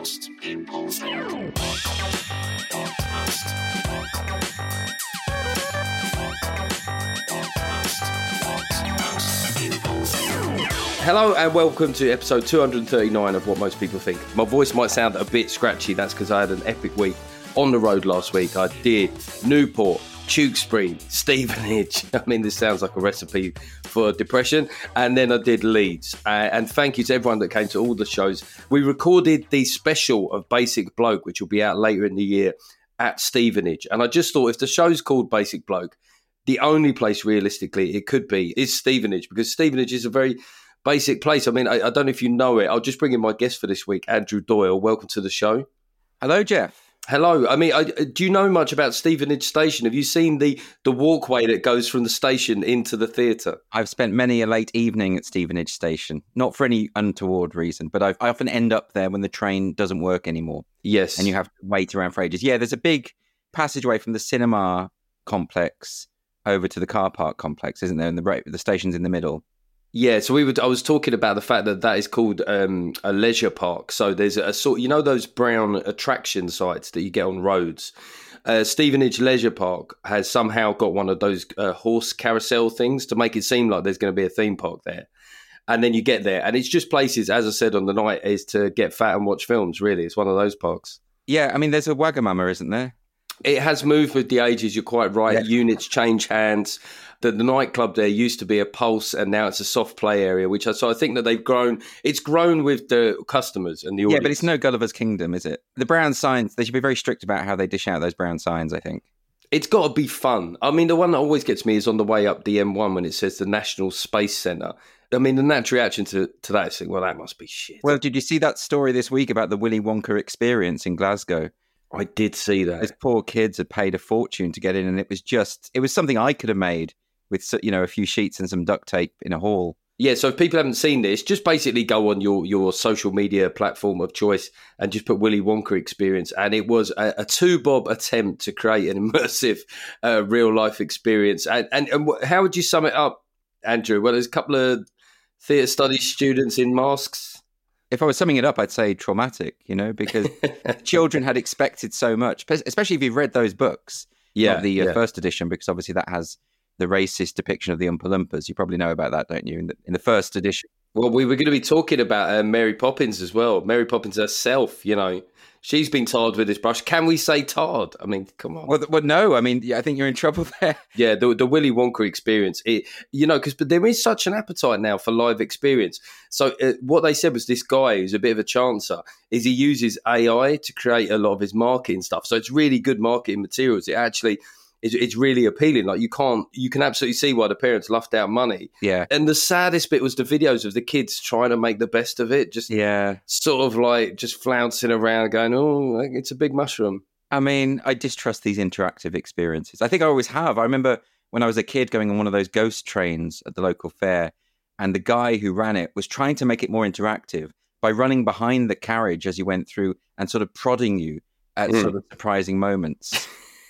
Hello and welcome to episode 239 of What Most People Think. My voice might sound a bit scratchy, that's because I had an epic week on the road last week. I did Newport, Tewkesbury, Stevenage. I mean, this sounds like a recipe for depression. And then I did Leeds. And thank you to everyone that came to all the shows. We recorded the special of Basic Bloke, which will be out later in the year at Stevenage. And I just thought if the show's called Basic Bloke, the only place realistically it could be is Stevenage, because Stevenage is a very basic place. I mean, I don't know if you know it. I'll just bring in my guest for this week, Andrew Doyle. Welcome to the show. Hello, Jeff. Hello. I mean, do you know much about Stevenage Station? Have you seen the walkway that goes from the station into the theatre? I've spent many a late evening at Stevenage Station, not for any untoward reason, but I often end up there when the train doesn't work anymore. Yes. And you have to wait around for ages. Yeah, there's a big passageway from the cinema complex over to the car park complex, isn't there? And the station's in the middle. Yeah, so I was talking about the fact that is called a leisure park. So there's a sort, you know, those brown attraction sites that you get on roads. Stevenage Leisure Park has somehow got one of those horse carousel things to make it seem like there's going to be a theme park there. And then you get there, and it's just places, as I said on the night, is to get fat and watch films, really. It's one of those parks. Yeah, I mean, there's a Wagamama, isn't there? It has moved with the ages, you're quite right. Yeah. Units change hands. The nightclub there used to be a Pulse, and now it's a soft play area, so I think that they've grown. It's grown with the customers and the audience. Yeah, but it's no Gulliver's Kingdom, is it? The brown signs, they should be very strict about how they dish out those brown signs, I think. It's got to be fun. I mean, the one that always gets me is on the way up the M1 when it says the National Space Centre. I mean, the natural reaction to that is, well, that must be shit. Well, did you see that story this week about the Willy Wonka experience in Glasgow? I did see that. Those poor kids had paid a fortune to get in, and it was something I could have made with, you know, a few sheets and some duct tape in a hall. Yeah, so if people haven't seen this, just basically go on your social media platform of choice and just put Willy Wonka experience. And it was a two-bob attempt to create an immersive real-life experience. And how would you sum it up, Andrew? Well, there's a couple of theatre studies students in masks. If I was summing it up, I'd say traumatic, you know, because children had expected so much, especially if you've read those books. Yeah, the first edition, because obviously that has the racist depiction of the Oompa Loompas. You probably know about that, don't you, in the first edition? Well, we were going to be talking about Mary Poppins as well. Mary Poppins herself, you know, she's been tarred with this brush. Can we say tarred? I mean, come on. Well, no. I mean, I think you're in trouble there. Yeah, the Willy Wonka experience. Because there is such an appetite now for live experience. So what they said was this guy who's a bit of a chancer is he uses AI to create a lot of his marketing stuff. So it's really good marketing materials. It actually... It's really appealing. Like you can absolutely see why the parents luffed out money. Yeah. And the saddest bit was the videos of the kids trying to make the best of it. Just sort of like just flouncing around going, oh, it's a big mushroom. I mean, I distrust these interactive experiences. I think I always have. I remember when I was a kid going on one of those ghost trains at the local fair, and the guy who ran it was trying to make it more interactive by running behind the carriage as you went through and sort of prodding you at sort of surprising moments.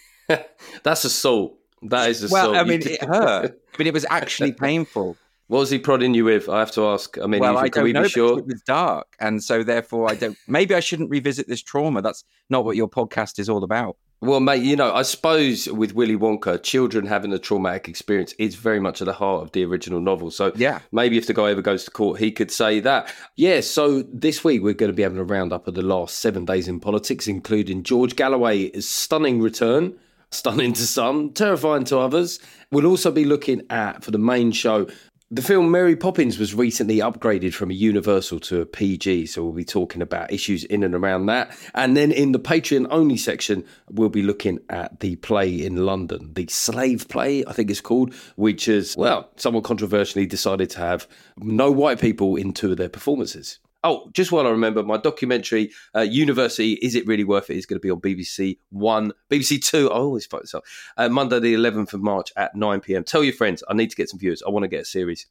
That's assault. That is assault. Well, I mean, it hurt. I mean, it was actually painful. What was he prodding you with? I have to ask. I mean, can we be sure? It was dark, and so therefore I don't. Maybe I shouldn't revisit this trauma. That's not what your podcast is all about. Well, mate, you know, I suppose with Willy Wonka, children having a traumatic experience is very much at the heart of the original novel. So yeah, maybe if the guy ever goes to court, he could say that. Yeah, so this week we're going to be having a roundup of the last 7 days in politics, including George Galloway's stunning return. Stunning to some, terrifying to others. We'll also be looking at, for the main show, the film Mary Poppins was recently upgraded from a Universal to a PG, so we'll be talking about issues in and around that. And then in the Patreon-only section, we'll be looking at the play in London, the Slave Play, I think it's called, which is, well, someone controversially decided to have no white people in 2 of their performances. Oh, just while I remember, my documentary, University, Is It Really Worth It, is going to be on BBC One, BBC Two, I always fuck this up, Monday the 11th of March at 9 p.m. Tell your friends, I need to get some viewers. I want to get a series.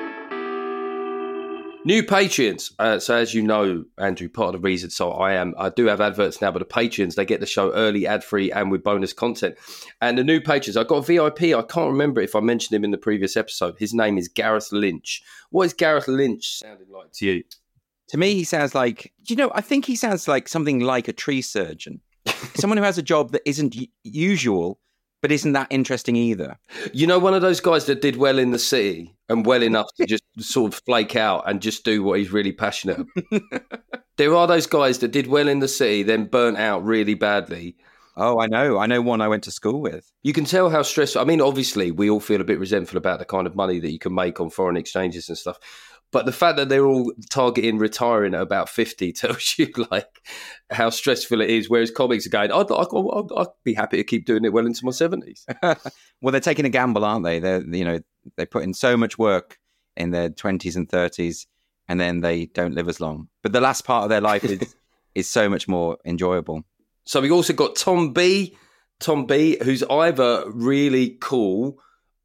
New Patreons. So as you know, Andrew, part of the reason I do have adverts now, but the Patreons, they get the show early, ad-free, and with bonus content. And the new patrons, I've got a VIP. I can't remember if I mentioned him in the previous episode. His name is Gareth Lynch. What is Gareth Lynch sounding like to you? To me, he sounds like, I think he sounds like something like a tree surgeon. Someone who has a job that isn't usual, but isn't that interesting either. You know, one of those guys that did well in the city and well enough to just sort of flake out and just do what he's really passionate about. There are those guys that did well in the city, then burnt out really badly. Oh, I know. I know one I went to school with. You can tell how stressful. I mean, obviously, we all feel a bit resentful about the kind of money that you can make on foreign exchanges and stuff. But the fact that they're all targeting retiring at about 50 tells you like how stressful it is. Whereas comics are going, I'd be happy to keep doing it well into my 70s. Well, they're taking a gamble, aren't they? They put in so much work in their 20s and 30s, and then they don't live as long. But the last part of their life is so much more enjoyable. So we also got Tom B, who's either really cool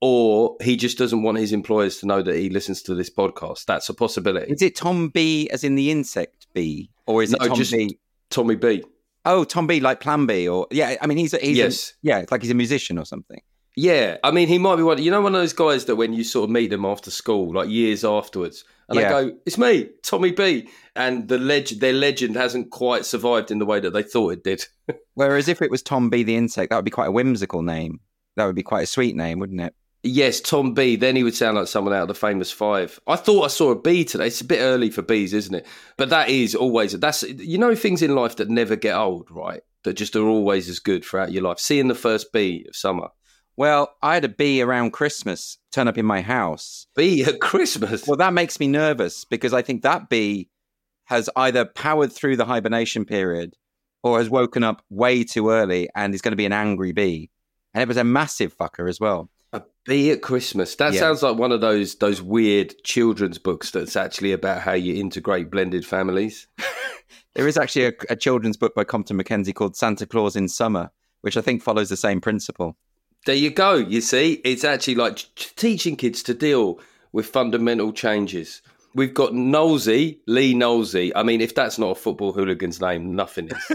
or he just doesn't want his employers to know that he listens to this podcast. That's a possibility. Is it Tom B as in the insect bee? Or is it Tom B? Tommy B. Oh, Tom B, like Plan B? Or yeah, I mean, he's yes. It's like he's a musician or something. Yeah, I mean, he might be one of those guys that when you sort of meet them after school, like years afterwards, and they go, it's me, Tommy B. And their legend hasn't quite survived in the way that they thought it did. Whereas if it was Tom B the insect, that would be quite a whimsical name. That would be quite a sweet name, wouldn't it? Yes, Tom B. Then he would sound like someone out of the Famous Five. I thought I saw a bee today. It's a bit early for bees, isn't it? But that is always, things in life that never get old, right? That just are always as good throughout your life. Seeing the first bee of summer. Well, I had a bee around Christmas turn up in my house. Bee at Christmas? Well, that makes me nervous because I think that bee has either powered through the hibernation period or has woken up way too early and is going to be an angry bee. And it was a massive fucker as well. A bee at Christmas. That sounds like one of those weird children's books that's actually about how you integrate blended families. There is actually a children's book by Compton Mackenzie called Santa Claus in Summer, which I think follows the same principle. There you go. You see, it's actually like teaching kids to deal with fundamental changes. We've got Knowlesy, Lee Knowlesy. I mean, if that's not a football hooligan's name, nothing is.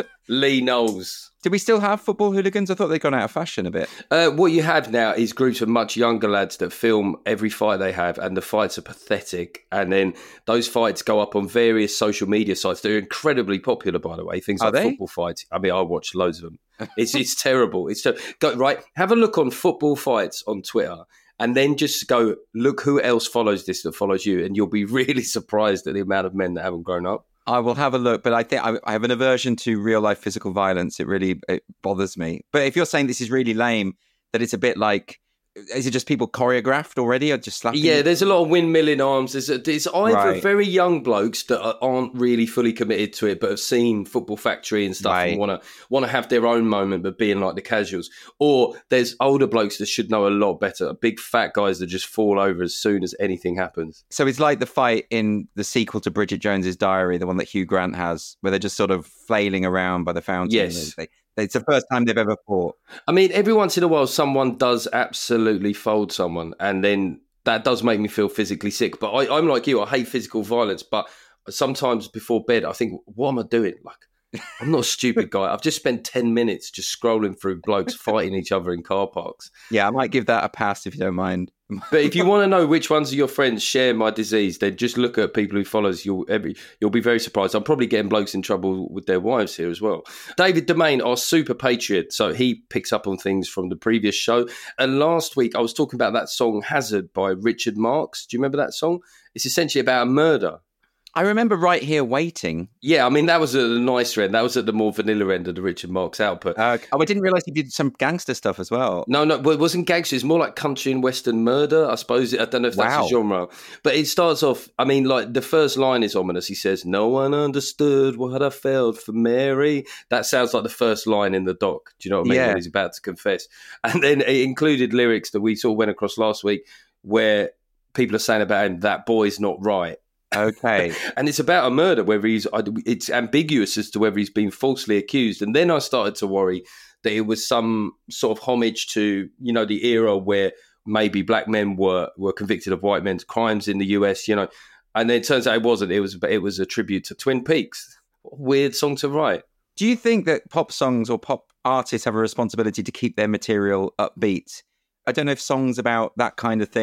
Lee Knowles. Do we still have football hooligans? I thought they'd gone out of fashion a bit. What you have now is groups of much younger lads that film every fight they have, and the fights are pathetic. And then those fights go up on various social media sites. They're incredibly popular, by the way. Things like football fights. I mean, I watch loads of them. It's terrible. Have a look on football fights on Twitter. And then just go, look who else follows this that follows you. And you'll be really surprised at the amount of men that haven't grown up. I will have a look, but I think I have an aversion to real life physical violence. It bothers me. But if you're saying this is really lame, that it's a bit like, is it just people choreographed already or just slapping? Yeah, there's a lot of windmilling arms. It's either very young blokes that aren't really fully committed to it, but have seen Football Factory and stuff and want to have their own moment, but being like the casuals. Or there's older blokes that should know a lot better, big fat guys that just fall over as soon as anything happens. So it's like the fight in the sequel to Bridget Jones's Diary, the one that Hugh Grant has, where they're just sort of flailing around by the fountain. Yes. It's the first time they've ever fought. I mean, every once in a while, someone does absolutely fold someone, and then that does make me feel physically sick. But I'm like you, I hate physical violence, but sometimes before bed, I think, what am I doing? Like, I'm not a stupid guy. I've just spent 10 minutes just scrolling through blokes fighting each other in car parks. Yeah, I might give that a pass if you don't mind. But if you want to know which ones of your friends share my disease, then just look at people who follows you'll be very surprised. I'm probably getting blokes in trouble with their wives here as well. David Domain, our super patriot, so he picks up on things from the previous show. And last week I was talking about that song Hazard by Richard Marx. Do you remember that song? It's essentially about a murder. I remember Right Here Waiting. Yeah, I mean, that was at the nicer end. That was at the more vanilla end of the Richard Marx output. I didn't realise he did some gangster stuff as well. No, well, it wasn't gangster. It's more like country and western murder, I suppose. I don't know if that's a genre. But it starts off, I mean, like the first line is ominous. He says, "No one understood what I felt for Mary." That sounds like the first line in the doc. Do you know what I mean? Yeah. When he's about to confess. And then it included lyrics that we sort of went across last week where people are saying about him, that boy's not right. Okay. And it's about a murder, it's ambiguous as to whether he's been falsely accused. And then I started to worry that it was some sort of homage to, you know, the era where maybe black men were convicted of white men's crimes in the US, you know. And then it turns out it wasn't. It was a tribute to Twin Peaks. What a weird song to write. Do you think that pop songs or pop artists have a responsibility to keep their material upbeat? I don't know if songs about that kind of thing.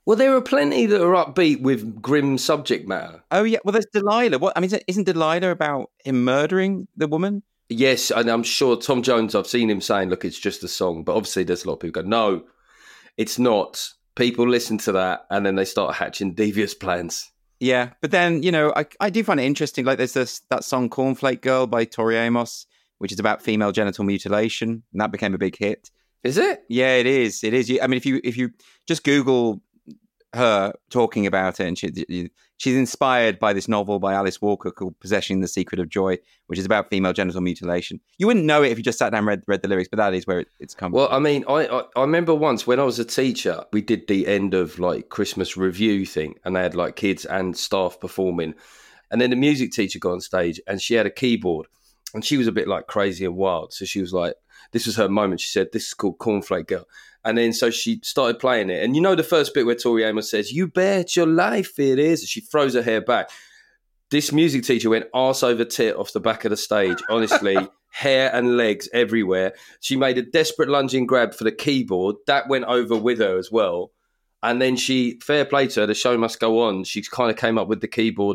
Well, there are plenty that are upbeat with grim subject matter. Oh, yeah. Well, there's Delilah. What I mean, isn't Delilah about him murdering the woman? Yes, and I'm sure Tom Jones, I've seen him saying, look, it's just a song. But obviously there's a lot of people go, no, it's not. People listen to that and then they start hatching devious plans. Yeah, but then, I do find it interesting. Like there's that song Cornflake Girl by Tori Amos, which is about female genital mutilation. And that became a big hit. Is it? Yeah, it is. It is. I mean, if you just Google her talking about it, and she's inspired by this novel by Alice Walker called Possessing the Secret of Joy, which is about female genital mutilation. You wouldn't know it if you just sat down and read the lyrics, but that is where it's come well, from. I mean, I remember once when I was a teacher, we did the end of like Christmas review thing, and they had like kids and staff performing. And then the music teacher got on stage and she had a keyboard and she was a bit like crazy and wild. So she was like, this was her moment. She said, this is called Cornflake Girl. And then so she started playing it. And you know the first bit where Tori Amos says, you bet your life it is. She throws her hair back. This music teacher went arse over tit off the back of the stage. Honestly, hair and legs everywhere. She made a desperate lunging grab for the keyboard. That went over with her as well. And then fair play to her, the show must go on. She kind of came up with the .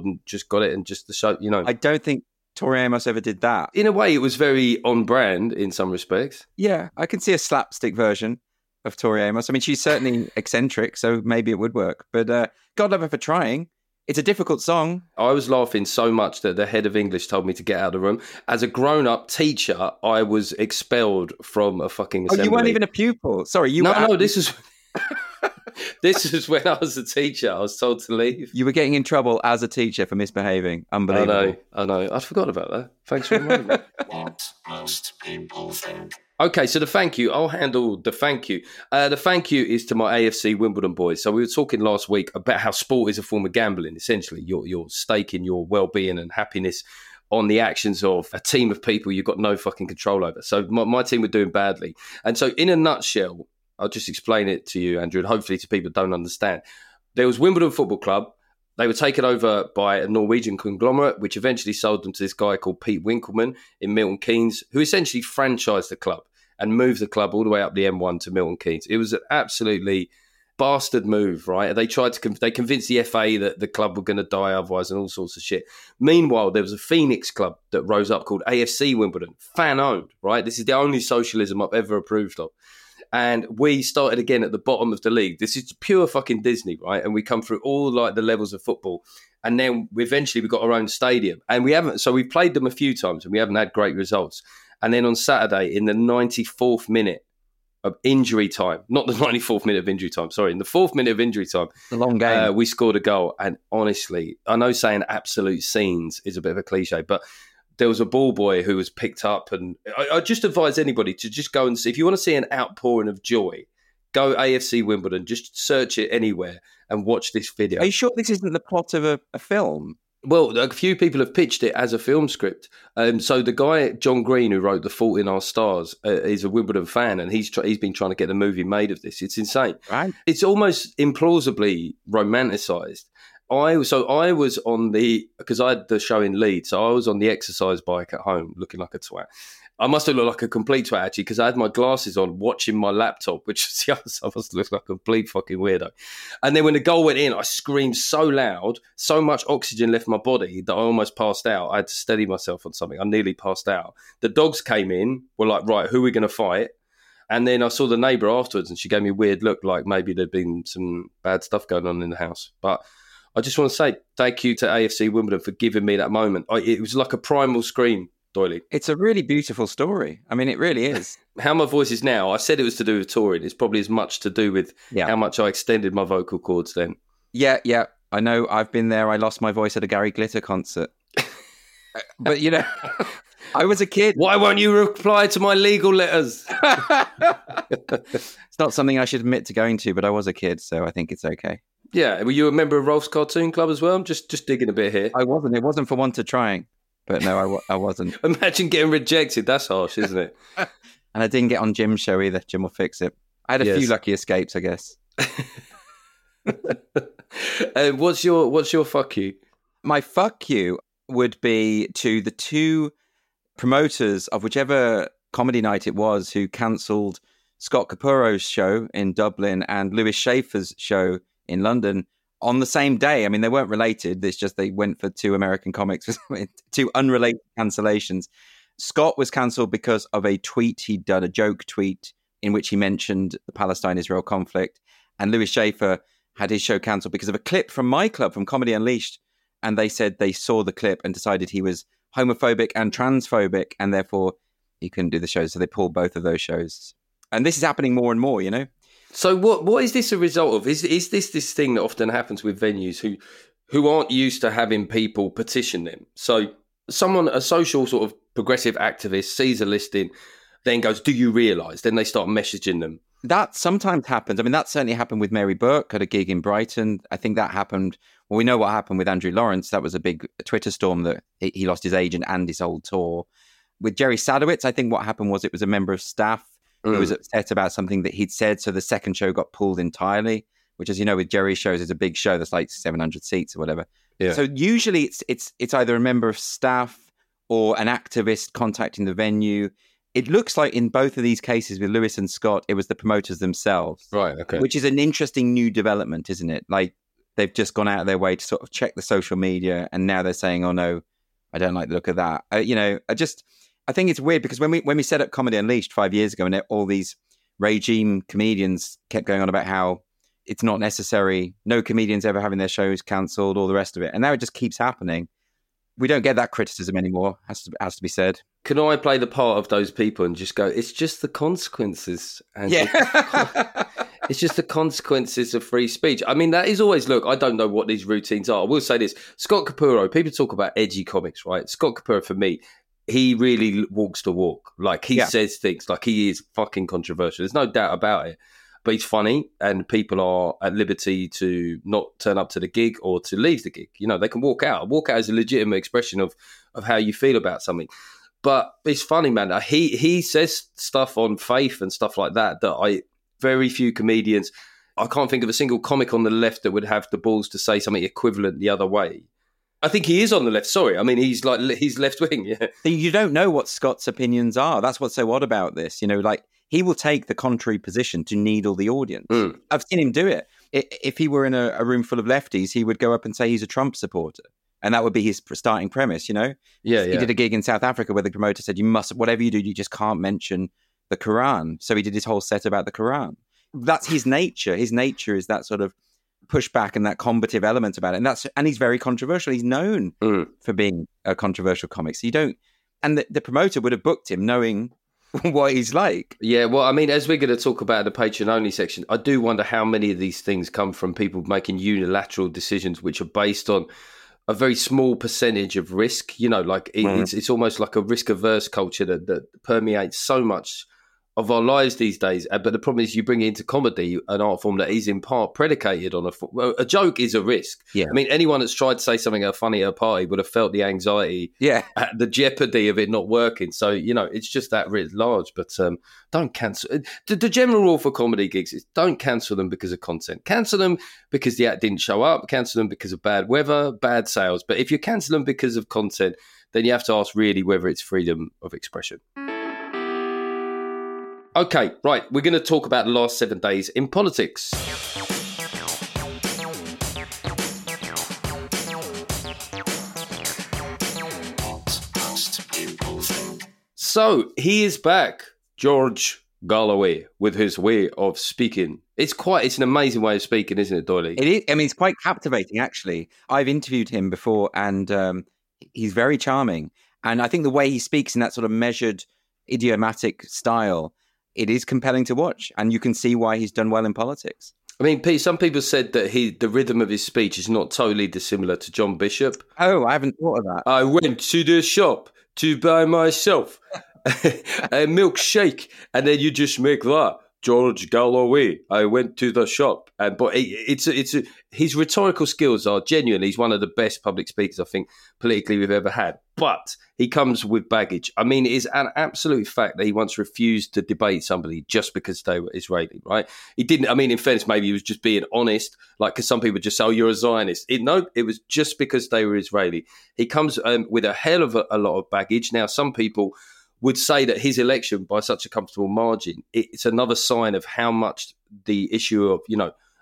And just got it and just the show, I don't think Tori Amos ever did that. In a way, it was very on brand in some respects. Yeah, I can see a slapstick version of Tori Amos. I mean, she's certainly eccentric, so maybe it would work. But God love her for trying. It's a difficult song. I was laughing so much that the head of English told me to get out of the room. As a grown-up teacher, I was expelled from a fucking assembly. Oh, you weren't even a pupil. Sorry, you were... No, this is... This is when I was a teacher. I was told to leave. You were getting in trouble as a teacher for misbehaving. Unbelievable. I know. I forgot about that. Thanks for reminding me. What most people think. Okay, so the thank you. I'll handle the thank you. The thank you is to my AFC Wimbledon boys. So we were talking last week about how sport is a form of gambling. Essentially, you're staking your well-being and happiness on the actions of a team of people you've got no fucking control over. So my team were doing badly. And so in a nutshell, I'll just explain it to you, Andrew, and hopefully to people who don't understand. There was Wimbledon Football Club. They were taken over by a Norwegian conglomerate, which eventually sold them to this guy called Pete Winkelman in Milton Keynes, who essentially franchised the club and moved the club all the way up the M1 to Milton Keynes. It was an absolutely bastard move, right? They convinced the FA that the club were going to die otherwise and all sorts of shit. Meanwhile, there was a Phoenix club that rose up called AFC Wimbledon, fan-owned, right? This is the only socialism I've ever approved of. And we started again at the bottom of the league. This is pure fucking Disney, right? And we come through all like the levels of football. And then we got our own stadium. And we've played them a few times and we haven't had great results. And then on Saturday, in the 94th minute of injury time, not the 94th minute of injury time, sorry, in the 4th minute of injury time, a long game. We scored a goal. And honestly, I know saying absolute scenes is a bit of a cliche, but there was a ball boy who was picked up, and I just advise anybody to just go and see. If you want to see an outpouring of joy, go AFC Wimbledon, just search it anywhere and watch this video. Are you sure this isn't the plot of a film? Well, a few people have pitched it as a film script. So the guy, John Green, who wrote The Fault in Our Stars, is a Wimbledon fan, and he's been trying to get a movie made of this. It's insane. Right. It's almost implausibly romanticised. I was on because I had the show in Leeds, so I was on the exercise bike at home looking like a twat. I must have looked like a complete twat, actually, because I had my glasses on watching my laptop, which was the other side. I must have looked like a complete fucking weirdo. And then when the goal went in, I screamed so loud, so much oxygen left my body that I almost passed out. I had to steady myself on something. I nearly passed out. The dogs came in, were like, right, who are we going to fight? And then I saw the neighbour afterwards and she gave me a weird look, like maybe there'd been some bad stuff going on in the house. But I just want to say thank you to AFC Wimbledon for giving me that moment. It was like a primal scream, Doyley. It's a really beautiful story. I mean, it really is. How my voice is now, I said it was to do with touring. It's probably as much to do with how much I extended my vocal cords then. Yeah. I know. I've been there. I lost my voice at a Gary Glitter concert. But, I was a kid. Why won't you reply to my legal letters? It's not something I should admit to going to, but I was a kid, so I think it's okay. Yeah, were you a member of Rolf's Cartoon Club as well? I'm just digging a bit here. I wasn't. It wasn't for want of trying. But no, I wasn't. Imagine getting rejected. That's harsh, isn't it? And I didn't get on Jim's show either. Jim will fix it. I had a few lucky escapes, I guess. What's your fuck you? My fuck you would be to the two promoters of whichever comedy night it was who cancelled Scott Capuro's show in Dublin and Lewis Schaefer's show in London on the same day. I mean, they weren't related. It's just they went for two American comics, two unrelated cancellations. Scott was cancelled because of a tweet he'd done, a joke tweet in which he mentioned the Palestine-Israel conflict. And Louis Schaefer had his show cancelled because of a clip from my club, from Comedy Unleashed. And they said they saw the clip and decided he was homophobic and transphobic, and therefore he couldn't do the show. So they pulled both of those shows. And this is happening more and more, you know? So what is this a result of? Is this thing that often happens with venues who aren't used to having people petition them? So a social sort of progressive activist sees a listing, then goes, "Do you realise?" Then they start messaging them. That sometimes happens. I mean, that certainly happened with Mary Burke at a gig in Brighton. I think that happened. Well, we know what happened with Andrew Lawrence. That was a big Twitter storm that he lost his agent and his whole tour. With Jerry Sadowitz, I think what happened was it was a member of staff who was upset about something that he'd said. So the second show got pulled entirely, which, as you know, with Jerry's shows, is a big show that's like 700 seats or whatever. Yeah. So usually it's either a member of staff or an activist contacting the venue. It looks like in both of these cases with Lewis and Scott, it was the promoters themselves. Right, okay. Which is an interesting new development, isn't it? Like, they've just gone out of their way to sort of check the social media, and now they're saying, "Oh no, I don't like the look of that." I think it's weird because when we set up Comedy Unleashed 5 years ago, and all these regime comedians kept going on about how it's not necessary, no comedians ever having their shows cancelled, all the rest of it, and now it just keeps happening. We don't get that criticism anymore. Has to be said. Can I play the part of those people and just go, "It's just the consequences"? And Yeah. it's just the consequences of free speech. I mean, that is always, look, I don't know what these routines are. I will say this. Scott Capurro, people talk about edgy comics, right? Scott Capurro, for me, he really walks the walk. Like, he says things, like, he is fucking controversial. There's no doubt about it. But he's funny, and people are at liberty to not turn up to the gig or to leave the gig. You know, they can walk out. Walk out is a legitimate expression of how you feel about something. But it's funny, man. He says stuff on faith and stuff like that very few comedians, I can't think of a single comic on the left that would have the balls to say something equivalent the other way. I think he is on the left. Sorry. I mean, he's left wing. Yeah. You don't know what Scott's opinions are. That's what's so odd about this. You know, like, he will take the contrary position to needle the audience. I've seen him do it. If he were in a room full of lefties, he would go up and say he's a Trump supporter. And that would be his starting premise, you know? Yeah. He did a gig in South Africa where the promoter said, "You must, whatever you do, you just can't mention the Quran." So he did his whole set about the Quran. That's his nature. His nature is that sort of pushback and that combative element about it. And he's very controversial. He's known for being a controversial comic. So you don't, and the promoter would have booked him knowing what he's like. Yeah, well, I mean, as we're going to talk about the Patreon only section, I do wonder how many of these things come from people making unilateral decisions which are based on a very small percentage of risk. You know, like it's almost like a risk averse culture that permeates so much of our lives these days. But the problem is, you bring into comedy an art form that is in part predicated on a joke is a risk. Yeah. I mean, anyone that's tried to say something funny at a party would have felt the anxiety, at the jeopardy of it not working. So, you know, it's just that writ large. But don't cancel. The general rule for comedy gigs is don't cancel them because of content. Cancel them because the act didn't show up. Cancel them because of bad weather, bad sales. But if you cancel them because of content, then you have to ask really whether it's freedom of expression. Okay, right. We're going to talk about the last 7 days in politics. So he is back, George Galloway, with his way of speaking. It's an amazing way of speaking, isn't it, Doily? It is. I mean, it's quite captivating, actually. I've interviewed him before, and he's very charming. And I think the way he speaks in that sort of measured, idiomatic style, it is compelling to watch, and you can see why he's done well in politics. I mean, Pete, some people said that the rhythm of his speech is not totally dissimilar to John Bishop. Oh, I haven't thought of that. I went to the shop to buy myself a milkshake, and then you just make that. George Galloway. I went to the shop, but his rhetorical skills are genuinely. He's one of the best public speakers I think politically we've ever had. But he comes with baggage. I mean, it is an absolute fact that he once refused to debate somebody just because they were Israeli. Right? He didn't. I mean, in fairness, maybe he was just being honest. Like, because some people just say, "Oh, you're a Zionist." No, it was just because they were Israeli. He comes with a hell of a lot of baggage. Now, some people would say that his election by such a comfortable margin, it's another sign of how much the issue of,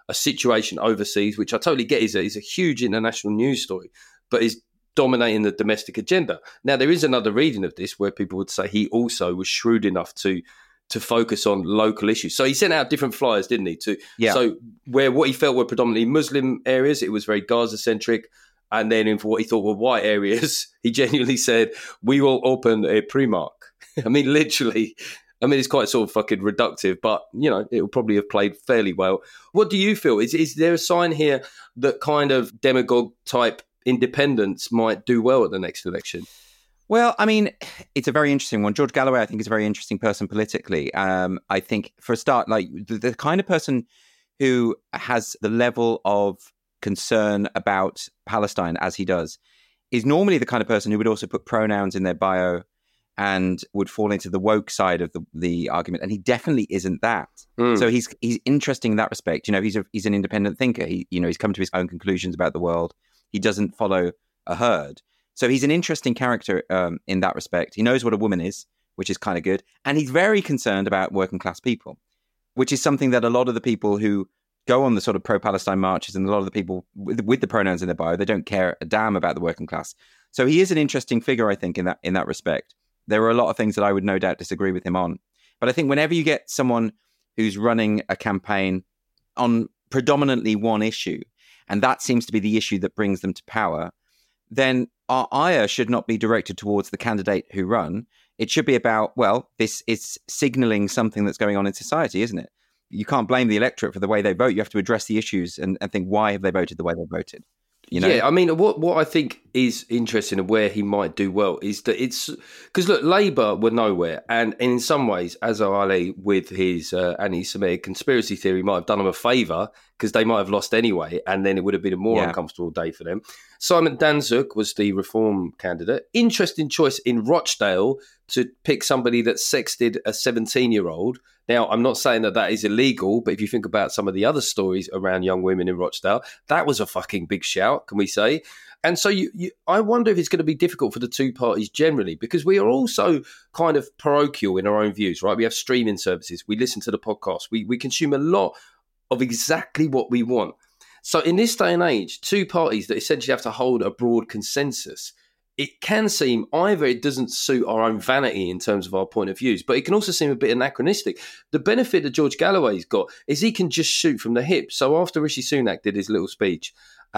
a situation overseas, which I totally get is a huge international news story, but is dominating the domestic agenda. Now, there is another reading of this where people would say he also was shrewd enough to focus on local issues. So he sent out different flyers, didn't he? So where what he felt were predominantly Muslim areas, it was very Gaza-centric. And then in what he thought were white areas, he genuinely said, we will open a Primark. I mean, literally. I mean, it's quite sort of fucking reductive, but, you know, it will probably have played fairly well. What do you feel? Is there a sign here that kind of demagogue-type independents might do well at the next election? Well, I mean, it's a very interesting one. George Galloway, I think, is a very interesting person politically. I think, for a start, like the kind of person who has the level of concern about Palestine as he does is normally the kind of person who would also put pronouns in their bio and would fall into the woke side of the argument. And he definitely isn't that. So he's interesting in that respect. You know, he's an independent thinker. He's come to his own conclusions about the world. He doesn't follow a herd. So he's an interesting character in that respect. He knows what a woman is, which is kind of good. And he's very concerned about working class people, which is something that a lot of the people who go on the sort of pro-Palestine marches and a lot of the people with the pronouns in their bio, they don't care a damn about the working class. So he is an interesting figure, I think, in that respect. There are a lot of things that I would no doubt disagree with him on. But I think whenever you get someone who's running a campaign on predominantly one issue, and that seems to be the issue that brings them to power, then our ire should not be directed towards the candidate who run. It should be about, well, this is signalling something that's going on in society, isn't it? You can't blame the electorate for the way they vote. You have to address the issues and think, why have they voted the way they voted? You know? Yeah, I mean, what I think is interesting and where he might do well is that it's because look, Labour were nowhere, and in some ways, Azhar Ali with his anti-Semitic conspiracy theory might have done them a favour because they might have lost anyway, and then it would have been a more uncomfortable day for them. Simon Danzuk was the Reform candidate. Interesting choice in Rochdale to pick somebody that sexted a 17-year-old. Now, I'm not saying that is illegal, but if you think about some of the other stories around young women in Rochdale, that was a fucking big shout, can we say? And so I wonder if it's going to be difficult for the two parties generally, because we are also kind of parochial in our own views, right? We have streaming services. We listen to the podcast. We consume a lot of exactly what we want. So in this day and age, two parties that essentially have to hold a broad consensus, it can seem either it doesn't suit our own vanity in terms of our point of views, but it can also seem a bit anachronistic. The benefit that George Galloway's got is he can just shoot from the hip. So after Rishi Sunak did his little speech,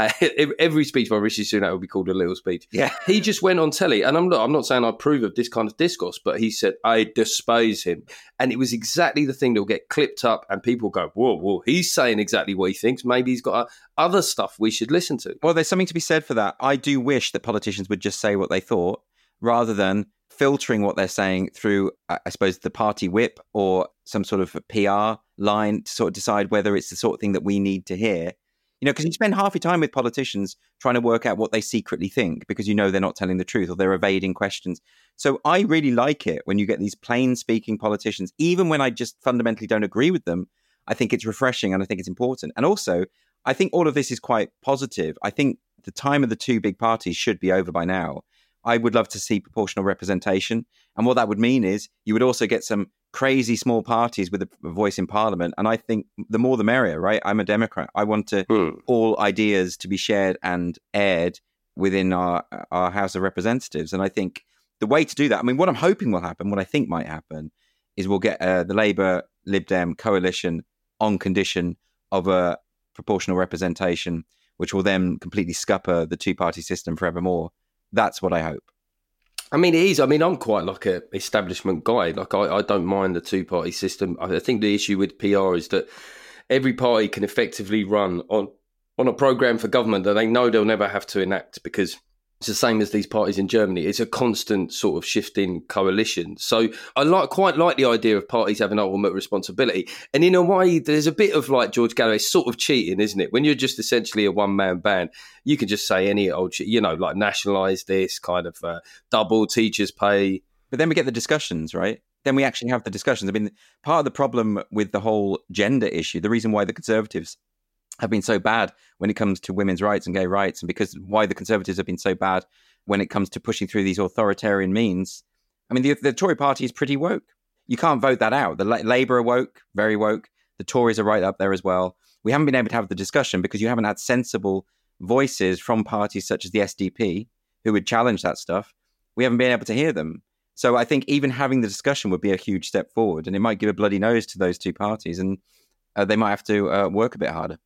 every speech by Rishi Sunak would be called a little speech. Yeah, he just went on telly, and I'm not saying I approve of this kind of discourse, but he said, I despise him. And it was exactly the thing that will get clipped up and people go, whoa, he's saying exactly what he thinks. Maybe he's got other stuff we should listen to. Well, there's something to be said for that. I do wish that politicians would just say what they thought rather than filtering what they're saying through, I suppose, the party whip or some sort of PR line to sort of decide whether it's the sort of thing that we need to hear. You know, because you spend half your time with politicians trying to work out what they secretly think because you know they're not telling the truth or they're evading questions. So I really like it when you get these plain-speaking politicians, even when I just fundamentally don't agree with them. I think it's refreshing and I think it's important. And also, I think all of this is quite positive. I think the time of the two big parties should be over by now. I would love to see proportional representation. And what that would mean is you would also get some crazy small parties with a voice in Parliament. And I think the more the merrier, right? I'm a Democrat. I want all ideas to be shared and aired within our House of Representatives. And I think the way to do that, I mean, what I'm hoping will happen, what I think might happen, is we'll get the Labour Lib Dem coalition on condition of a proportional representation, which will then completely scupper the two-party system forevermore. That's what I hope. I mean, it is. I mean, I'm quite like an establishment guy. Like, I don't mind the two-party system. I think the issue with PR is that every party can effectively run on a programme for government that they know they'll never have to enact because it's the same as these parties in Germany. It's a constant sort of shifting coalition. So I quite like the idea of parties having ultimate responsibility. And in a way, there's a bit of like George Galloway sort of cheating, isn't it? When you're just essentially a one-man band, you can just say any old shit, you know, like nationalise this, kind of double teachers' pay. But then we get the discussions, right? Then we actually have the discussions. I mean, part of the problem with the whole gender issue, the reason why the Conservatives have been so bad when it comes to women's rights and gay rights, and because why the Conservatives have been so bad when it comes to pushing through these authoritarian means. I mean, the Tory party is pretty woke. You can't vote that out. The Labour are woke, very woke. The Tories are right up there as well. We haven't been able to have the discussion because you haven't had sensible voices from parties such as the SDP who would challenge that stuff. We haven't been able to hear them. So I think even having the discussion would be a huge step forward, and it might give a bloody nose to those two parties, and they might have to work a bit harder.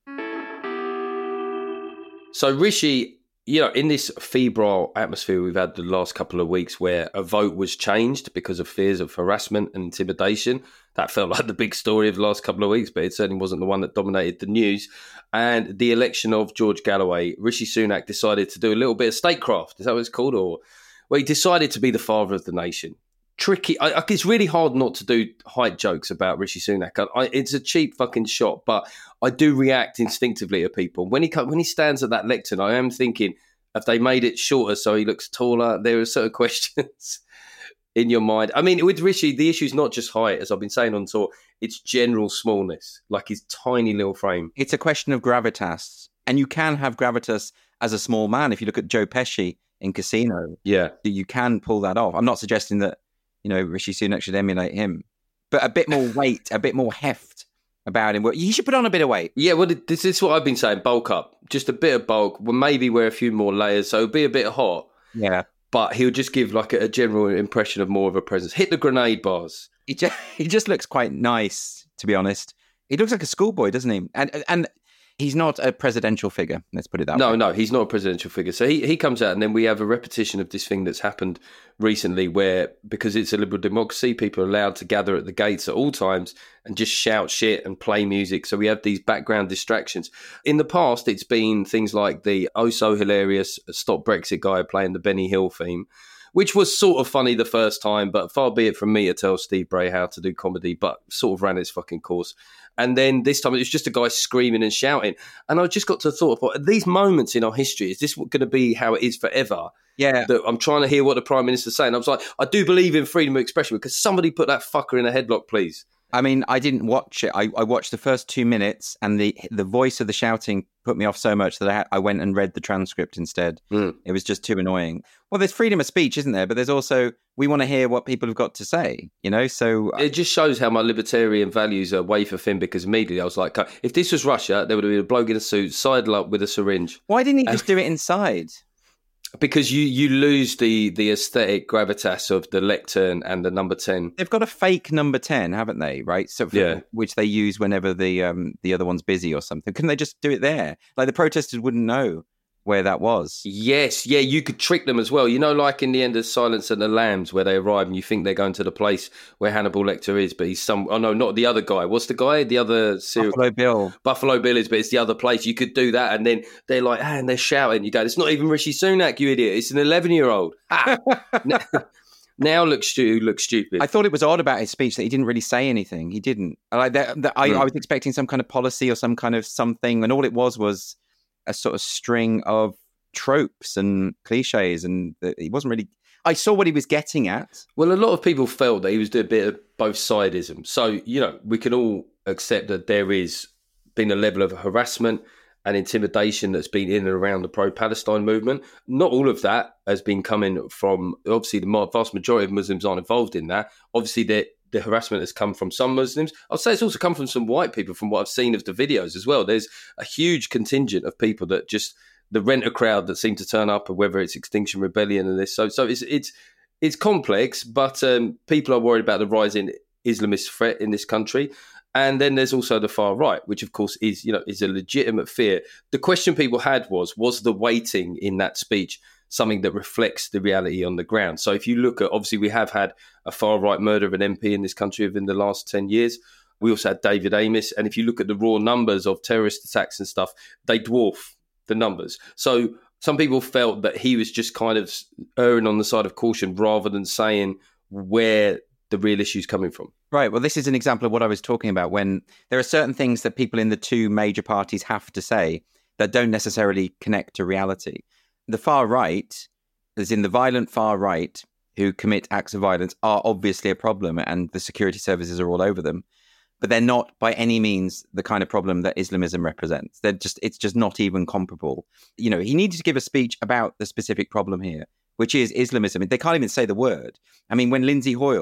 So Rishi, in this febrile atmosphere we've had the last couple of weeks where a vote was changed because of fears of harassment and intimidation, that felt like the big story of the last couple of weeks, but it certainly wasn't the one that dominated the news. And the election of George Galloway, Rishi Sunak decided to do a little bit of statecraft. Is that what it's called? Well, he decided to be the father of the nation. Tricky. It's really hard not to do height jokes about Rishi Sunak. It's a cheap fucking shot, but I do react instinctively to people. When he stands at that lectern, I am thinking, have they made it shorter so he looks taller? There are certain questions in your mind. I mean, with Rishi, the issue is not just height, as I've been saying on tour. It's general smallness, like his tiny little frame. It's a question of gravitas. And you can have gravitas as a small man. If you look at Joe Pesci in Casino, yeah, you can pull that off. I'm not suggesting that Rishi Sunak should emulate him, but a bit more weight, a bit more heft about him. He should put on a bit of weight. Yeah, well, this is what I've been saying. Bulk up, just a bit of bulk. Well, maybe wear a few more layers, so it'll be a bit hot. Yeah, but he'll just give like a general impression of more of a presence. Hit the grenade bars. He just looks quite nice, to be honest. He looks like a schoolboy, doesn't he? And he's not a presidential figure. Let's put it that way. No, he's not a presidential figure. So he comes out, and then we have a repetition of this thing that's happened recently where, because it's a liberal democracy, people are allowed to gather at the gates at all times and just shout shit and play music. So we have these background distractions. In the past, it's been things like the oh-so-hilarious Stop Brexit guy playing the Benny Hill theme, which was sort of funny the first time, but far be it from me to tell Steve Bray how to do comedy, but sort of ran its fucking course. And then this time it was just a guy screaming and shouting. And I just got to thought, these moments in our history, is this going to be how it is forever? Yeah. That I'm trying to hear what the Prime Minister's saying. I was like, I do believe in freedom of expression, because somebody put that fucker in a headlock, please. I mean, I didn't watch it. I watched the first 2 minutes, and the voice of the shouting put me off so much that I went and read the transcript instead. It was just too annoying. Well, there's freedom of speech, isn't there? But there's also, we want to hear what people have got to say, so... It just shows how my libertarian values are way for thin, because immediately I was like, if this was Russia, there would have been a bloke in a suit, sidle up with a syringe. Why didn't he just do it inside? Because you lose the aesthetic gravitas of the lectern and the number 10. They've got a fake number 10, haven't they? Right? So which they use whenever the other one's busy or something. Couldn't they just do it there? Like the protesters wouldn't know where that was. Yes, yeah, you could trick them as well. Like in the end of Silence of the Lambs, where they arrive and you think they're going to the place where Hannibal Lecter is, but he's oh no, not the other guy. What's the guy? The other serial... Buffalo Bill is, but it's the other place. You could do that, and then they're like, and they're shouting. You go, it's not even Rishi Sunak, you idiot. It's an 11-year-old. Now looks stupid. I thought it was odd about his speech that he didn't really say anything. He didn't. I was expecting some kind of policy or some kind of something, and all it was a sort of string of tropes and cliches, and he wasn't really... I saw what he was getting at. Well, a lot of people felt that he was doing a bit of both sidism. So, we can all accept that there is been a level of harassment and intimidation that's been in and around the pro-Palestine movement. Not all of that has been coming from... Obviously, the vast majority of Muslims aren't involved in that. Obviously, the harassment has come from some Muslims. I'd say it's also come from some white people, from what I've seen of the videos as well. There's a huge contingent of people that just, the renter crowd that seem to turn up, whether it's Extinction Rebellion and this. So it's complex, but people are worried about the rising Islamist threat in this country. And then there's also the far right, which of course is a legitimate fear. The question people had was the weighting in that speech something that reflects the reality on the ground? So if you look at, obviously we have had a far right murder of an MP in this country within the last 10 years. We also had David Amis. And if you look at the raw numbers of terrorist attacks and stuff, they dwarf the numbers. So some people felt that he was just kind of erring on the side of caution rather than saying where the real issue is coming from. Right. Well, this is an example of what I was talking about, when there are certain things that people in the two major parties have to say that don't necessarily connect to reality. The far right, as in the violent far right who commit acts of violence, are obviously a problem, and the security services are all over them. But they're not by any means the kind of problem that Islamism represents. It's just not even comparable. He needed to give a speech about the specific problem here, which is Islamism. They can't even say the word. I mean, when Lindsay Hoyle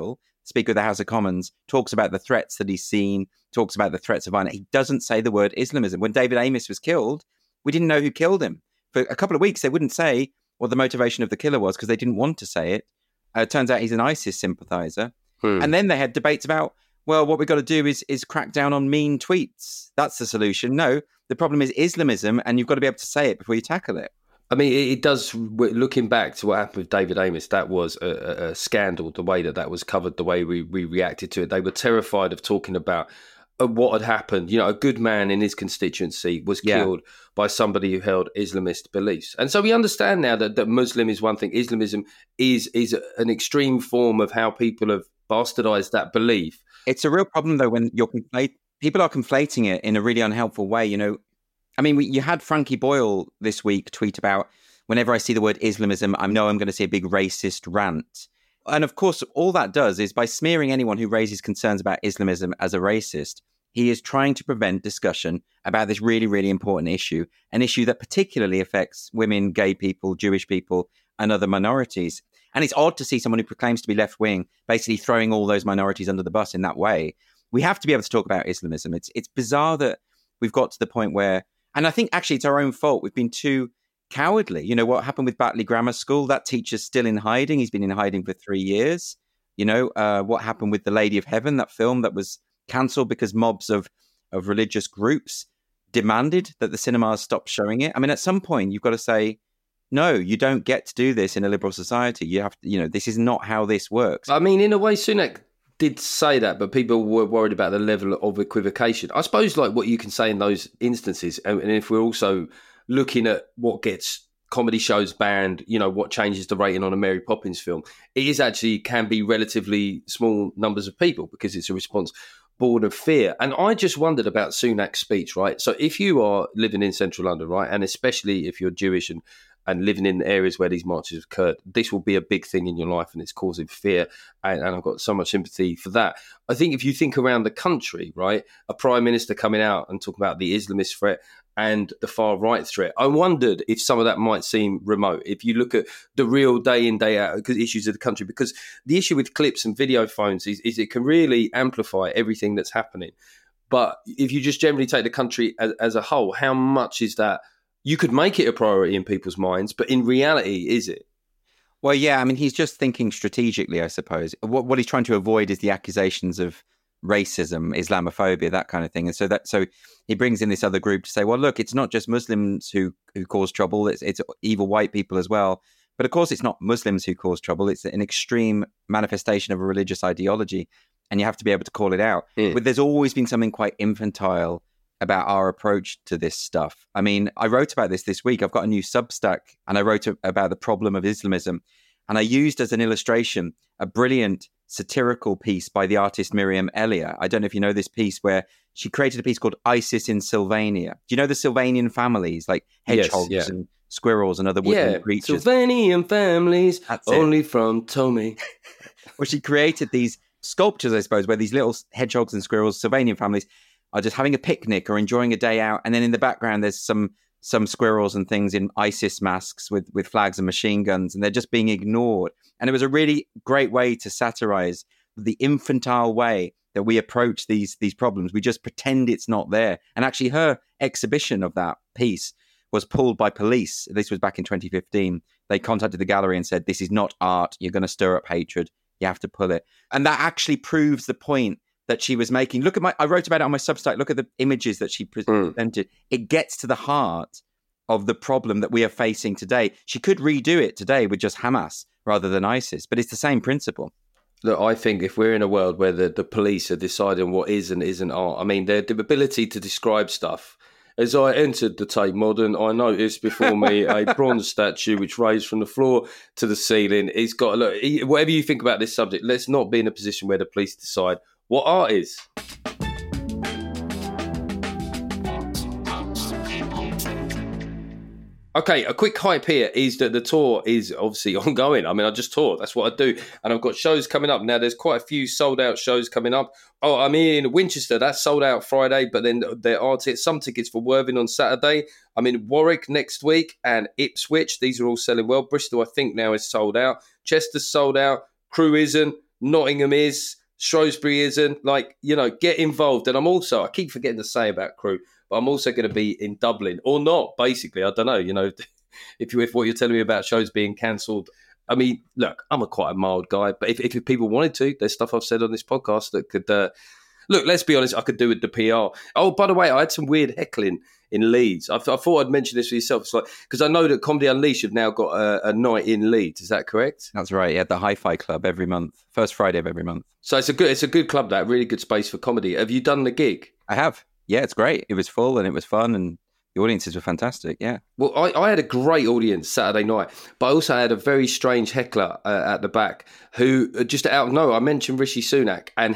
Speaker of the House of Commons, talks about the threats that he's seen, talks about the threats of violence. He doesn't say the word Islamism. When David Amess was killed, we didn't know who killed him. For a couple of weeks, they wouldn't say what the motivation of the killer was because they didn't want to say it. It turns out he's an ISIS sympathizer. And then they had debates about, well, what we've got to do is crack down on mean tweets. That's the solution. No, the problem is Islamism, and you've got to be able to say it before you tackle it. I mean, it does, looking back to what happened with David Amess, that was a scandal, the way that was covered, the way we reacted to it. They were terrified of talking about what had happened. You know, a good man in his constituency was killed by somebody who held Islamist beliefs. And so we understand now that Muslim is one thing. Islamism is an extreme form of how people have bastardized that belief. It's a real problem, though, when people are conflating it in a really unhelpful way. You know, I mean, you had Frankie Boyle this week tweet about, whenever I see the word Islamism, I know I'm going to see a big racist rant. And of course, all that does is by smearing anyone who raises concerns about Islamism as a racist, he is trying to prevent discussion about this really, really important issue, an issue that particularly affects women, gay people, Jewish people, and other minorities. And it's odd to see someone who proclaims to be left-wing basically throwing all those minorities under the bus in that way. We have to be able to talk about Islamism. It's bizarre that we've got to the point where, and I think actually it's our own fault, we've been too cowardly. You know, what happened with Batley Grammar School, that teacher's still in hiding. He's been in hiding for 3 years. You know, what happened with The Lady of Heaven, that film that was cancelled because mobs of religious groups demanded that the cinemas stop showing it. I mean, at some point, you've got to say, no, you don't get to do this in a liberal society. You have to, you know, this is not how this works. I mean, in a way, Sunak did say that, but people were worried about the level of equivocation. I suppose, like, what you can say in those instances, and if we're also looking at what gets comedy shows banned, you know, what changes the rating on a Mary Poppins film, it is actually can be relatively small numbers of people because it's a response born of fear. And I just wondered about Sunak's speech, right? So if you are living in central London, right, and especially if you're Jewish and living in areas where these marches have occurred, this will be a big thing in your life and it's causing fear. And I've got so much sympathy for that. I think if you think around the country, right, a prime minister coming out and talking about the Islamist threat and the far right threat, I wondered if some of that might seem remote. If you look at the real day in, day out issues of the country, because the issue with clips and video phones is it can really amplify everything that's happening. But if you just generally take the country as a whole, how much is that? You could make it a priority in people's minds, but in reality, is it? Well, yeah, I mean, he's just thinking strategically, I suppose. What he's trying to avoid is the accusations of racism, Islamophobia, that kind of thing. And so he brings in this other group to say, well, look, it's not just Muslims who cause trouble. It's evil white people as well. But of course, it's not Muslims who cause trouble. It's an extreme manifestation of a religious ideology. And you have to be able to call it out. Yeah. But there's always been something quite infantile about our approach to this stuff. I mean, I wrote about this week. I've got a new Substack and I wrote about the problem of Islamism. And I used as an illustration a brilliant satirical piece by the artist Miriam Elia. I don't know if you know this piece, where she created a piece called ISIS in Sylvania. Do you know the Sylvanian families, like hedgehogs and squirrels and other woodland creatures? Sylvanian families, only from Tommy. Well, she created these sculptures, I suppose, where these little hedgehogs and squirrels, Sylvanian families, are just having a picnic or enjoying a day out. And then in the background, there's some squirrels and things in ISIS masks with flags and machine guns, and they're just being ignored. And it was a really great way to satirize the infantile way that we approach these problems. We just pretend it's not there. And actually her exhibition of that piece was pulled by police. This was back in 2015. They contacted the gallery and said, this is not art. You're going to stir up hatred. You have to pull it. And that actually proves the point that she was making. Look at I wrote about it on my Substack. Look at the images that she presented. It gets to the heart of the problem that we are facing today. She could redo it today with just Hamas rather than ISIS, but it's the same principle. Look, I think if we're in a world where the police are deciding what is and isn't art, I mean, their ability to describe stuff. As I entered the Tate Modern, I noticed before me a bronze statue which raised from the floor to the ceiling. It's got, look, whatever you think about this subject, let's not be in a position where the police decide what art is. Okay, a quick hype here is that the tour is obviously ongoing. I mean, I just tour. That's what I do. And I've got shows coming up. Now, there's quite a few sold-out shows coming up. Oh, I'm in Winchester. That's sold out Friday. But then there are some tickets for Worthing on Saturday. I'm in Warwick next week and Ipswich. These are all selling well. Bristol, I think, now is sold out. Chester's sold out. Crewe isn't. Nottingham is, Shrewsbury isn't. Like, get involved. And I keep forgetting to say about Crew, but I'm also going to be in Dublin or not, basically. I don't know, if what you're telling me about shows being cancelled. I mean, look, I'm quite a mild guy, but if people wanted to, there's stuff I've said on this podcast that could, look, let's be honest, I could do with the PR. Oh, by the way, I had some weird heckling in Leeds. I thought I'd mention this for yourself. It's like, because I know that Comedy Unleashed have now got a night in Leeds. Is that correct? That's right. Yeah, the Hi-Fi Club every month, first Friday of every month. So it's a good club, that really good space for comedy. Have you done the gig? I have. Yeah, it's great. It was full and it was fun and the audiences were fantastic. Yeah. Well, I had a great audience Saturday night, but I also had a very strange heckler at the back who just out of nowhere, I mentioned Rishi Sunak, and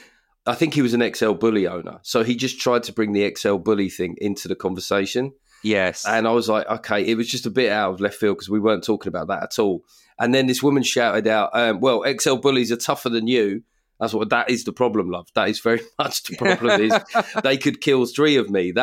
I think he was an XL Bully owner. So he just tried to bring the XL Bully thing into the conversation. Yes. And I was like, okay, it was just a bit out of left field because we weren't talking about that at all. And then this woman shouted out, well, XL Bullies are tougher than you. That is the problem, love. That is very much the problem. Is they could kill 3 of me.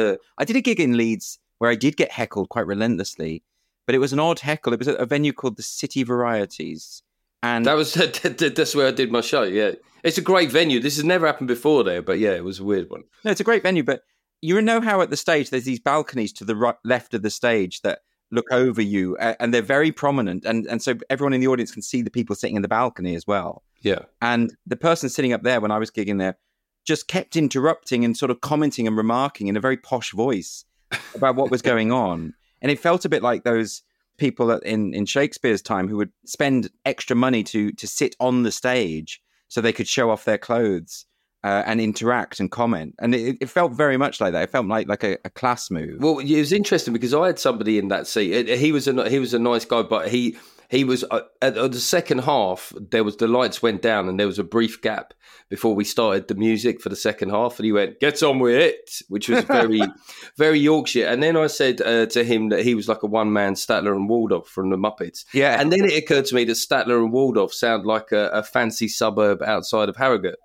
I did a gig in Leeds where I did get heckled quite relentlessly, but it was an odd heckle. It was at a venue called the City Varieties. And that's where I did my show, yeah. It's a great venue. This has never happened before there, but yeah, it was a weird one. No, it's a great venue, but you know how at the stage there's these balconies to the right, left of the stage that look over you, and they're very prominent, and so everyone in the audience can see the people sitting in the balcony as well. Yeah. And the person sitting up there when I was gigging there just kept interrupting and sort of commenting and remarking in a very posh voice about what was going on. And it felt a bit like those people in Shakespeare's time who would spend extra money to sit on the stage so they could show off their clothes and interact and comment. And it felt very much like that. It felt like a class move. Well, it was interesting because I had somebody in that seat. He was a nice guy, but he was at the second half. The lights went down, and there was a brief gap before we started the music for the second half. And he went, "Get on with it," which was very, very Yorkshire. And then I said to him that he was like a one-man Statler and Waldorf from the Muppets. Yeah. And then it occurred to me that Statler and Waldorf sound like a fancy suburb outside of Harrogate.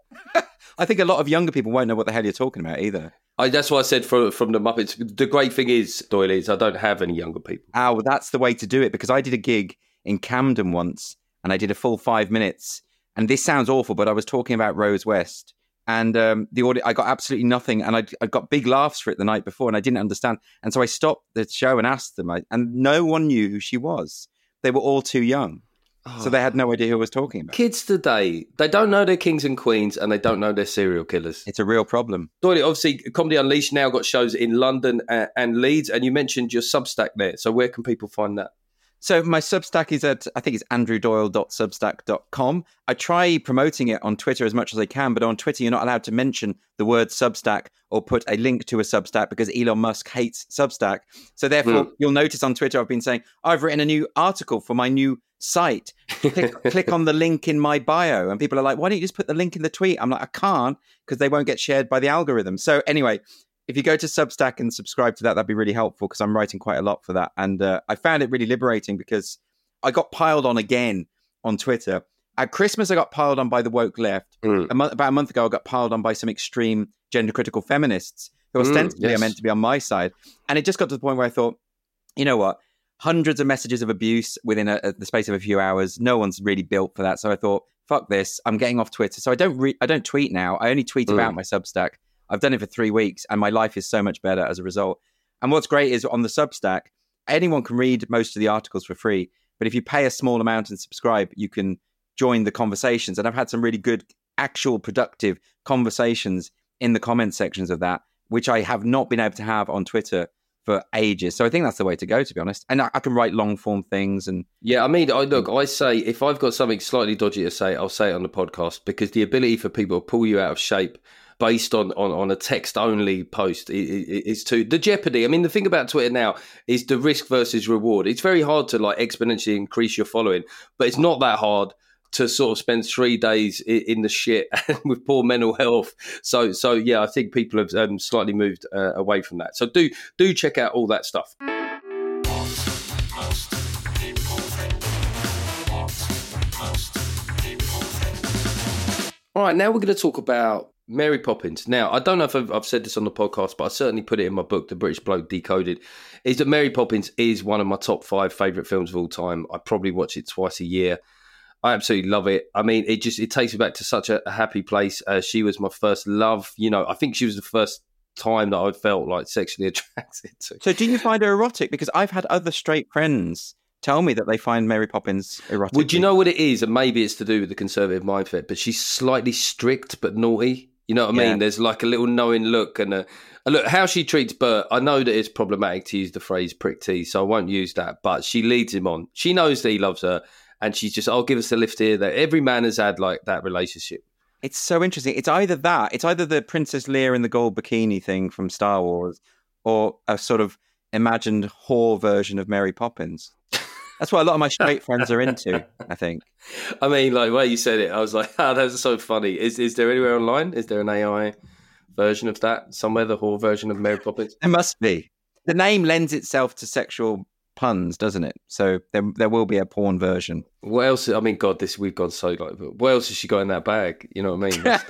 I think a lot of younger people won't know what the hell you're talking about either. That's why I said from the Muppets. The great thing is, Doyle, I don't have any younger people. Well, that's the way to do it, because I did a gig in Camden once and I did a full 5 minutes. And this sounds awful, but I was talking about Rose West, and the audience, I got absolutely nothing. And I got big laughs for it the night before, and I didn't understand. And so I stopped the show and asked them, and no one knew who she was. They were all too young. So they had no idea who I was talking about. Kids today, they don't know their kings and queens, and they don't know their serial killers. It's a real problem. Doyle, obviously, Comedy Unleashed now got shows in London and Leeds, and you mentioned your Substack there. So where can people find that? So my Substack is I think it's andrewdoyle.substack.com. I try promoting it on Twitter as much as I can, but on Twitter, you're not allowed to mention the word Substack or put a link to a Substack because Elon Musk hates Substack. So therefore, you'll notice on Twitter, I've been saying, I've written a new article for my new site. Click on the link in my bio. And people are like, why don't you just put the link in the tweet? I'm like, I can't, because they won't get shared by the algorithm. So anyway, if you go to Substack and subscribe to that, that'd be really helpful, because I'm writing quite a lot for that. And I found it really liberating because I got piled on again on Twitter. At Christmas, I got piled on by the woke left. About a month ago, I got piled on by some extreme gender-critical feminists who ostensibly are meant to be on my side. And it just got to the point where I thought, you know what? Hundreds of messages of abuse within the space of a few hours. No one's really built for that. So I thought, fuck this. I'm getting off Twitter. So I don't tweet now. I only tweet about my Substack. I've done it for 3 weeks and my life is so much better as a result. And what's great is on the Substack, anyone can read most of the articles for free. But if you pay a small amount and subscribe, you can join the conversations. And I've had some really good, actual productive conversations in the comment sections of that, which I have not been able to have on Twitter for ages. So I think that's the way to go, to be honest. And I can write long form things. And yeah, I mean, I say, if I've got something slightly dodgy to say, I'll say it on the podcast, because the ability for people to pull you out of shape based on a text-only post is too... The jeopardy, I mean, the thing about Twitter now is the risk versus reward. It's very hard to like exponentially increase your following, but it's not that hard to sort of spend 3 days in the shit with poor mental health. So yeah, I think people have slightly moved away from that. So do check out all that stuff. All right, now we're going to talk about Mary Poppins. Now, I don't know if I've said this on the podcast, but I certainly put it in my book, The British Bloke Decoded, is that Mary Poppins is one of my top 5 favourite films of all time. I probably watch it twice a year. I absolutely love it. I mean, it takes me back to such a happy place. She was my first love. You know, I think she was the first time that I felt like sexually attracted to. So do you find her erotic? Because I've had other straight friends tell me that they find Mary Poppins erotic. Would you know what it is? And maybe it's to do with the conservative mindset, but she's slightly strict but naughty. You know what I mean? There's like a little knowing look and a look how she treats Bert. I know that it's problematic to use the phrase prick tease, so I won't use that. But she leads him on. She knows that he loves her, and she's just, "I'll give us a lift here." That every man has had like that relationship. It's so interesting. It's either the Princess Leia in the gold bikini thing from Star Wars, or a sort of imagined whore version of Mary Poppins. That's what a lot of my straight friends are into, I think. I mean, like, where you said it, I was like, oh, that's so funny. Is there anywhere online? Is there an AI version of that somewhere, the whore version of Mary Poppins? There must be. The name lends itself to sexual puns, doesn't it? So there will be a porn version. What else? I mean, God, we've gone so like, what else has she got in that bag? You know what I mean?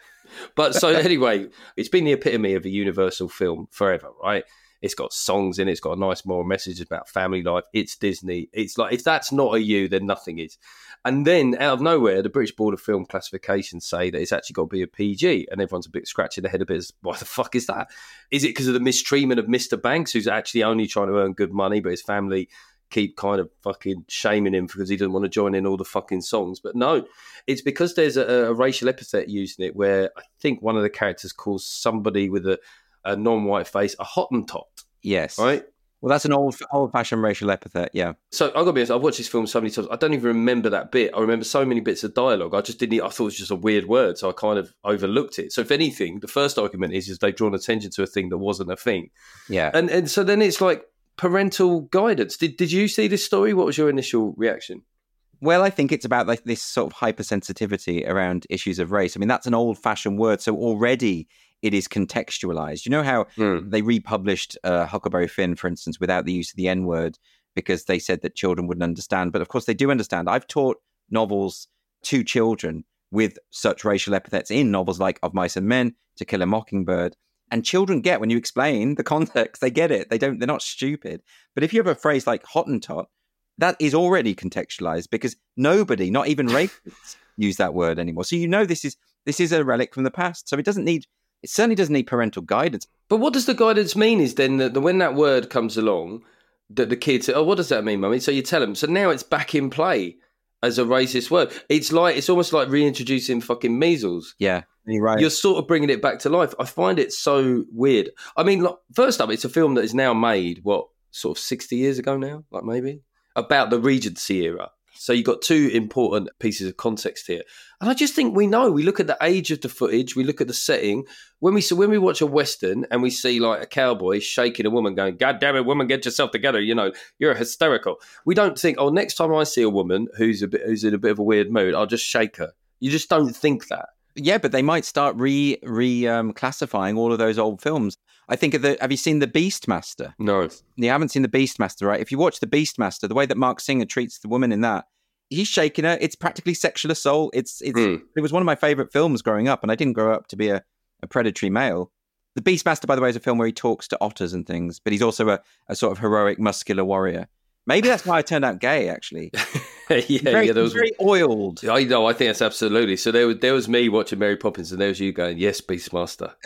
But so anyway, it's been the epitome of a universal film forever, right? It's got songs in it. It's got a nice moral message about family life. It's Disney. It's like, if that's not a you, then nothing is. And then out of nowhere, the British Board of Film Classification say that it's actually got to be a PG, and everyone's a bit scratching their head a bit. Why the fuck is that? Is it because of the mistreatment of Mr. Banks, who's actually only trying to earn good money, but his family keep kind of fucking shaming him because he doesn't want to join in all the fucking songs? But no, it's because there's a racial epithet used in it, where I think one of the characters calls somebody with a non-white face a Hottentot. Yes. Right? Well, that's an old-fashioned racial epithet, yeah. So I've got to be honest, I've watched this film so many times, I don't even remember that bit. I remember so many bits of dialogue. I thought it was just a weird word, so I kind of overlooked it. So if anything, the first argument is they've drawn attention to a thing that wasn't a thing. Yeah. And so then it's like parental guidance. Did you see this story? What was your initial reaction? Well, I think it's about like this sort of hypersensitivity around issues of race. I mean, that's an old-fashioned word, so already it is contextualized. You know how they republished Huckleberry Finn, for instance, without the use of the N-word because they said that children wouldn't understand. But of course, they do understand. I've taught novels to children with such racial epithets in novels like Of Mice and Men, To Kill a Mockingbird. And children get, when you explain the context, they get it. They're not stupid. But if you have a phrase like Hottentot, that is already contextualized because nobody, not even racists, use that word anymore. So you know this is a relic from the past. So it certainly doesn't need parental guidance. But what does the guidance mean is then that when that word comes along, that the kids say, oh, what does that mean, Mummy? So you tell them. So now it's back in play as a racist word. It's almost like reintroducing fucking measles. Yeah, you're right. You're sort of bringing it back to life. I find it so weird. I mean, like, first up, it's a film that is now made, sort of 60 years ago now, like maybe, about the Regency era. So you've got two important pieces of context here. And I just think we look at the age of the footage, we look at the setting. When we watch a Western and we see like a cowboy shaking a woman going, God damn it, woman, get yourself together. You know, you're hysterical. We don't think, oh, next time I see a woman who's in a bit of a weird mood, I'll just shake her. You just don't think that. Yeah, but they might start classifying all of those old films. I think have you seen The Beastmaster? No. You haven't seen The Beastmaster, right? If you watch The Beastmaster, the way that Mark Singer treats the woman in that, he's shaking her. It's practically sexual assault. It was one of my favorite films growing up, and I didn't grow up to be a predatory male. The Beastmaster, by the way, is a film where he talks to otters and things, but he's also a sort of heroic, muscular warrior. Maybe that's why I turned out gay, actually. There was very oiled. I know. I think that's absolutely. So there was me watching Mary Poppins, and there was you going, "Yes, Beastmaster."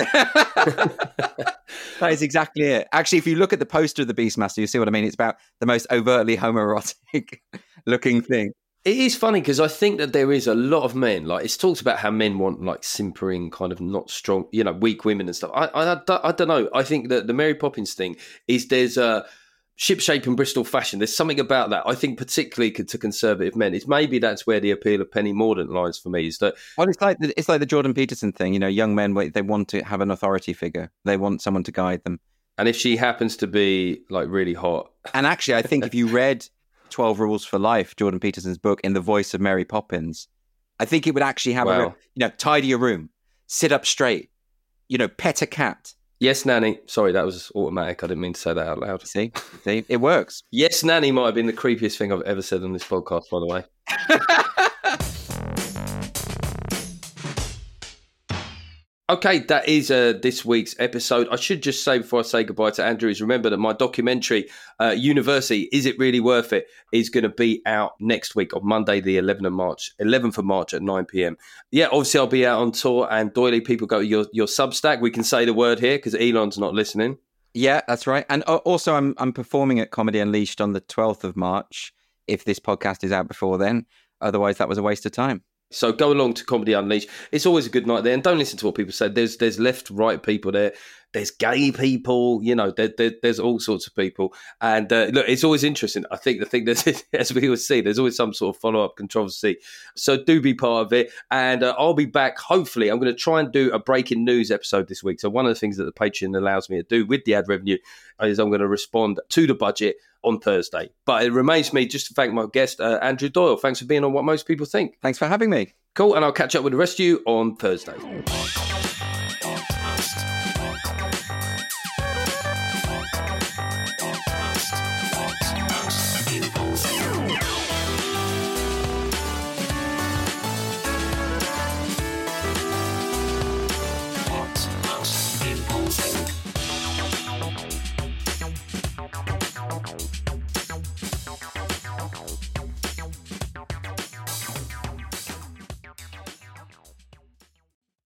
That is exactly it. Actually, if you look at the poster of the Beastmaster, you see what I mean. It's about the most overtly homoerotic looking thing. It is funny because I think that there is a lot of men, like it's talked about how men want like simpering, kind of not strong, weak women and stuff. I don't know. I think that the Mary Poppins thing is there's a ship-shape in Bristol fashion. There's something about that, I think, particularly to conservative men. Maybe that's where the appeal of Penny Mordaunt lies for me. Is that it's like the Jordan Peterson thing. Young men, they want to have an authority figure. They want someone to guide them. And if she happens to be like really hot, and actually, I think if you read 12 Rules for Life, Jordan Peterson's book, in the voice of Mary Poppins, I think it would actually have tidy your room, sit up straight, pet a cat. Yes, Nanny. Sorry, that was automatic. I didn't mean to say that out loud. See, it works. Yes, Nanny might have been the creepiest thing I've ever said on this podcast, by the way. Okay, that is this week's episode. I should just say before I say goodbye to Andrew is remember that my documentary, University, Is It Really Worth It, is going to be out next week on Monday, the 11th of March at 9 p.m. Yeah, obviously I'll be out on tour, and doily people go to your Substack. We can say the word here because Elon's not listening. Yeah, that's right. And also I'm performing at Comedy Unleashed on the 12th of March, if this podcast is out before then. Otherwise, that was a waste of time. So go along to Comedy Unleashed. It's always a good night there. And don't listen to what people say. There's left, right people there. There's gay people. You know, there's all sorts of people. And look, it's always interesting. I think the thing that, as we always see, there's always some sort of follow-up controversy. So do be part of it. And I'll be back, hopefully. I'm going to try and do a breaking news episode this week. So one of the things that the Patreon allows me to do with the ad revenue is I'm going to respond to the budget on Thursday. But it remains me just to thank my guest, Andrew Doyle. Thanks for being on What Most People Think. Thanks for having me. Cool, and I'll catch up with the rest of you on Thursday.